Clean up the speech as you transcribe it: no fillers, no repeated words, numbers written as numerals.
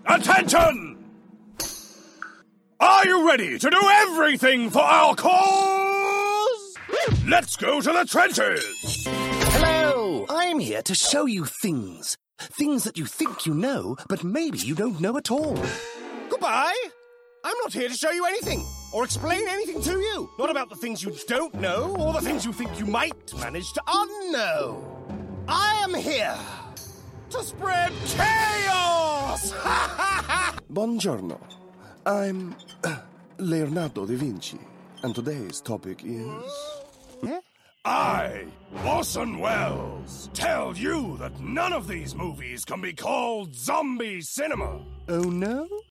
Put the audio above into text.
Attention! Are you ready to do everything for our cause? Let's go to the trenches! Hello! I'm here to show you things. Things that you think you know, but maybe you don't know at all. Goodbye! I'm not here to show you anything, or explain anything to you. Not about the things you don't know, or the things you think you might manage to unknow. I am here to spread chaos! Buongiorno. I'm Leonardo da Vinci, and today's topic is... I, Orson Welles, tell you that none of these movies can be called zombie cinema. Oh, no?